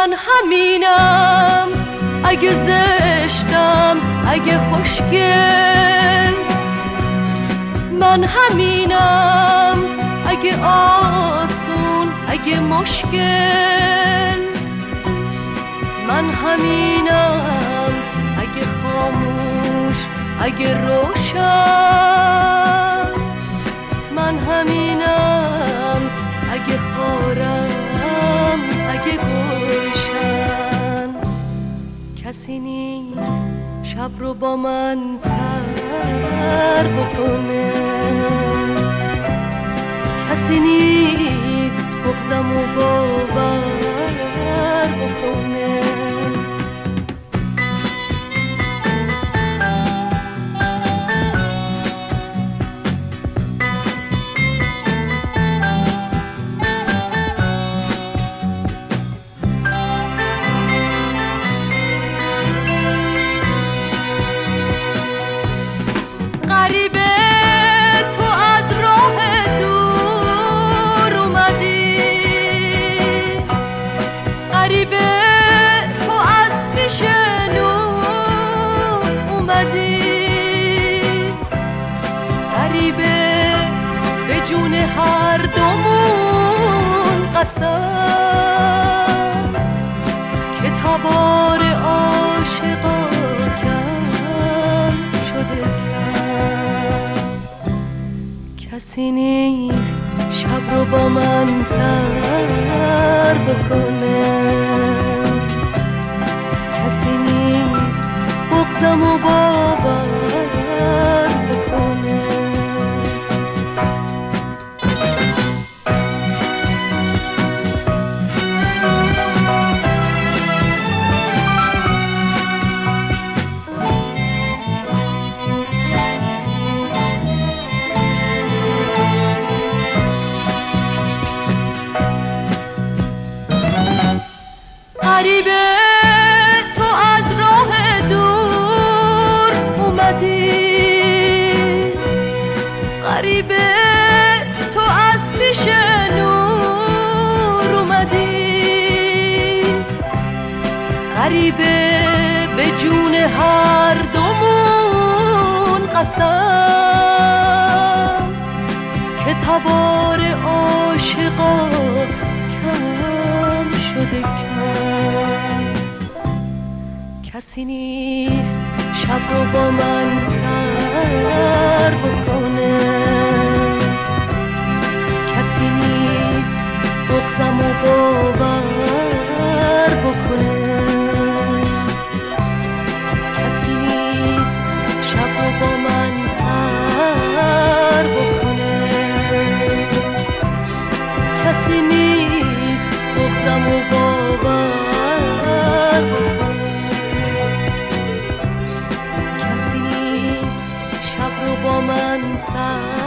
من همینم، اگه زشتم، اگه خوشگل. من همینم، اگه آسون، اگه مشکل. من همینم، اگه خاموش، اگه روشن. من همینم، اگه خارم، اگه گلشن. کسی نیست شب رو با من سر بکنه، کسی نیست بغضم و باور بکنه. هر دومون قسم که تبار عاشقا کم شده کم. کسی نیست شب رو با من سر بکنه، کسی نیست بغضم و باور بکنه. غریبه تو از راه دور اومدی، غریبه تو از پیش نور اومدی، غریبه به جون هر دومون قسم که تبار عاشقا کم شده کم. کسی نیست شب رو با من سر بکنه، کسی نیست بغضم و باور بکنه، کسی نیست شب رو با من سر بکنه، کسی نیست بغضم و باور بکنه. با من سر